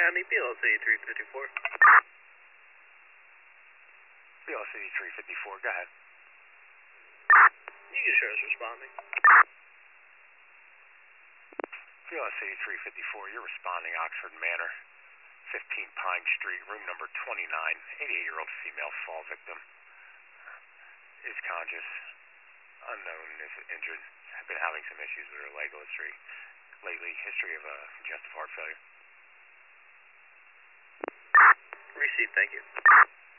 County, BLC 354. BLC 354, go ahead. You can show us responding. BLC 354, you're responding Oxford Manor, 15 Pine Street, room number 29, 88-year-old female fall victim. Is conscious, unknown if injured, have been having some issues with her leg lately, history of congestive heart failure. Received, thank you.